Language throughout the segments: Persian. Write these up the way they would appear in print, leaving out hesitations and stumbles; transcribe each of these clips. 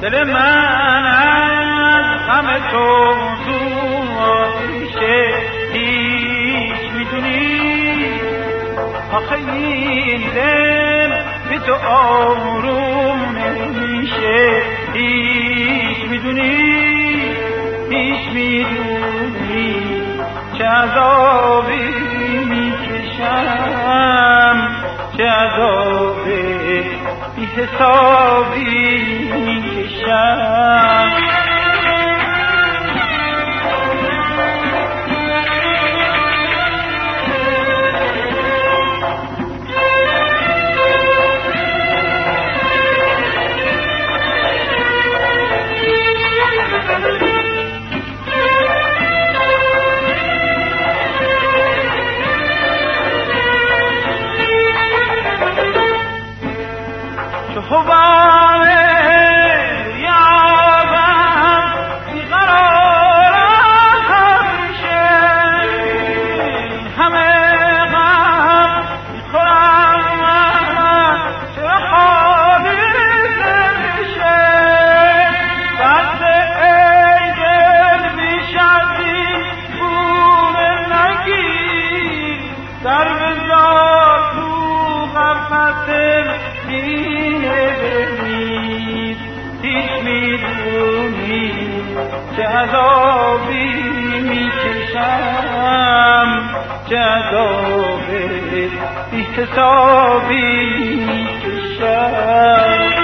دل من از غم تو میشه هیچ میدونی آخه این دل بی تو آروم نمیشه هیچ میدونی چه عذابی میکشم چه عذاب بی حسابی میکشم خوبان یابم بیقرارم همیشه همه غم میخورم من چرا خوابی نمیشه دست ای دل بیش از این بومه نگیر در بزار تو غفلت هیچ میدونی چه عذابی میکشم چه عذاب بی حسابی میکشم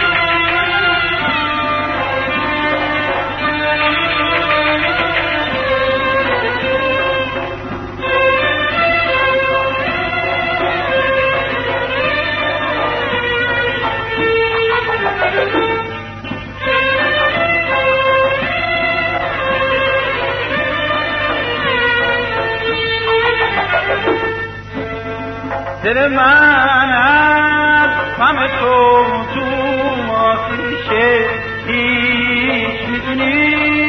دل من از غم تو آتیشه هیچ میدونی